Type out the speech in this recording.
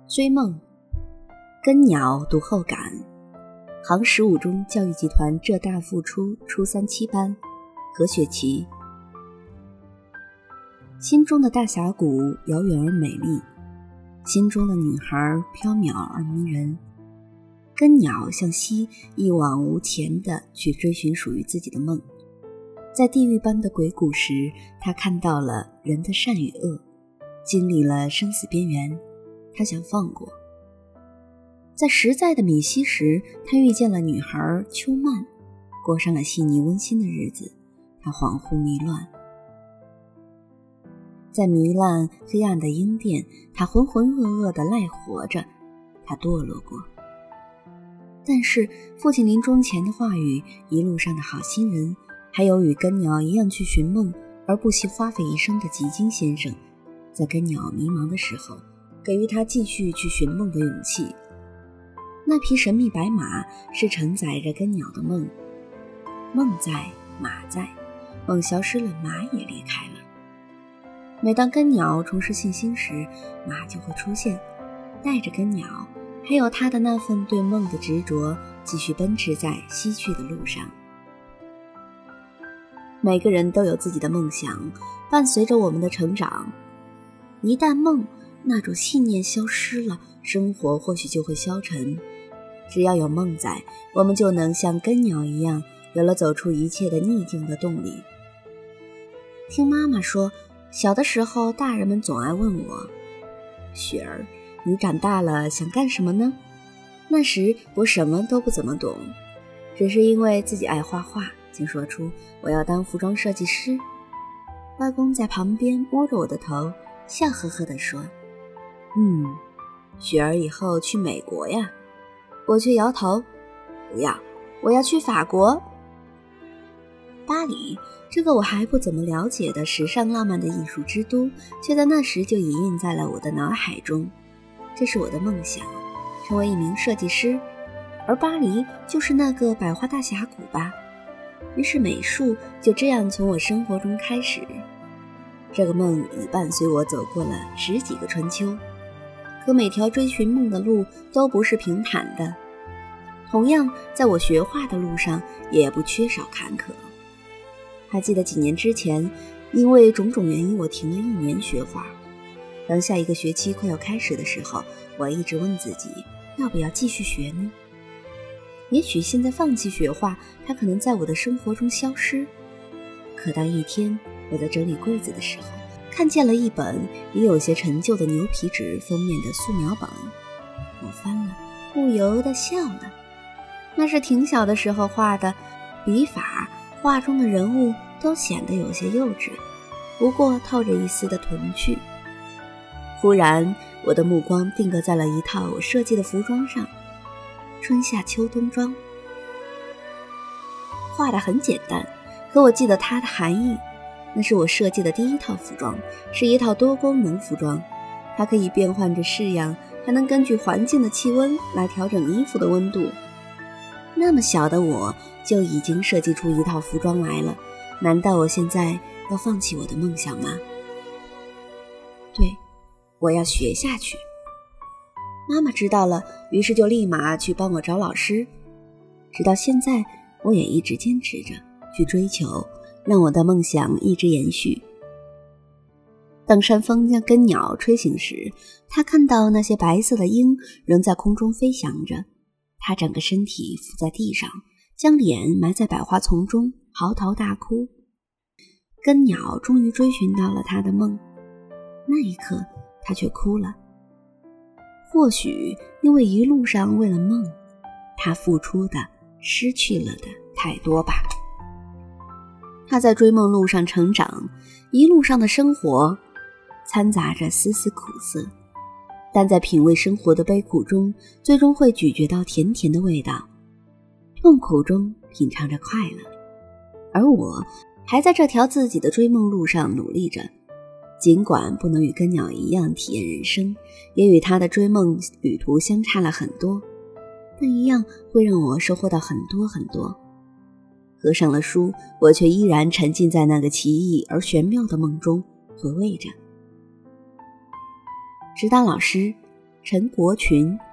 追梦，根鸟读后感。行15中教育集团浙大附初初3、7班，何雪琪。心中的大峡谷遥远而美丽，心中的女孩飘渺而迷人。根鸟像溪一往无前地去追寻属于自己的梦。在地狱般的鬼谷时，他看到了人的善与恶，经历了生死边缘，他想放过。在实在的米西时，他遇见了女孩秋曼，过上了细腻温馨的日子，他恍惚迷乱。在糜烂黑暗的鹰殿，他浑浑噩噩地赖活着，他堕落过。但是父亲临终前的话语，一路上的好心人，还有与根鸟一样去寻梦而不惜花费一生的吉金先生，在根鸟迷茫的时候，给予他继续去寻梦的勇气。那匹神秘白马是承载着根鸟的梦，梦在，马在，梦消失了，马也离开了。每当根鸟重拾信心时，马就会出现，带着根鸟还有他的那份对梦的执着，继续奔驰在西去的路上。每个人都有自己的梦想，伴随着我们的成长。一旦梦那种信念消失了，生活或许就会消沉。只要有梦在，我们就能像根鸟一样，有了走出一切的逆境的动力。听妈妈说，小的时候大人们总爱问我，雪儿，你长大了想干什么呢？那时我什么都不怎么懂，只是因为自己爱画画，竟说出我要当服装设计师。外公在旁边摸着我的头，笑呵呵地说，雪儿以后去美国呀。我却摇头，不要，我要去法国。巴黎，这个我还不怎么了解的时尚浪漫的艺术之都，却在那时就已印在了我的脑海中。这是我的梦想，成为一名设计师，而巴黎就是那个百花大峡谷吧。于是美术就这样从我生活中开始。这个梦已伴随我走过了10几个春秋，可每条追寻梦的路都不是平坦的，同样在我学画的路上也不缺少坎坷。还记得几年之前，因为种种原因我停了1年学画。当下一个学期快要开始的时候，我一直问自己，要不要继续学呢？也许现在放弃学画，它可能在我的生活中消失。可当一天我在整理柜子的时候，看见了一本也有些陈旧的牛皮纸封面的素描本，我翻了，不由得笑了。那是挺小的时候画的，笔法、画中的人物都显得有些幼稚，不过透着一丝的童趣。忽然我的目光定格在了一套我设计的服装上，春夏秋冬装。画得很简单，可我记得它的含义。那是我设计的第1套服装，是一套多功能服装，它可以变换着式样，还能根据环境的气温来调整衣服的温度。那么小的我就已经设计出一套服装来了，难道我现在要放弃我的梦想吗？对，我要学下去。妈妈知道了，于是就立马去帮我找老师。直到现在，我也一直坚持着去追求，让我的梦想一直延续。当山风将根鸟吹醒时，他看到那些白色的鹰仍在空中飞翔着，他整个身体伏在地上，将脸埋在百花丛中，嚎啕大哭。根鸟终于追寻到了他的梦，那一刻他却哭了。或许因为一路上为了梦，他付出的、失去了的太多吧。他在追梦路上成长，一路上的生活掺杂着丝丝苦涩，但在品味生活的悲苦中，最终会咀嚼到甜甜的味道，痛苦中品尝着快乐。而我还在这条自己的追梦路上努力着，尽管不能与根鸟一样体验人生，也与他的追梦旅途相差了很多，但一样会让我收获到很多很多。合上了书，我却依然沉浸在那个奇异而玄妙的梦中，回味着。指导老师陈国群。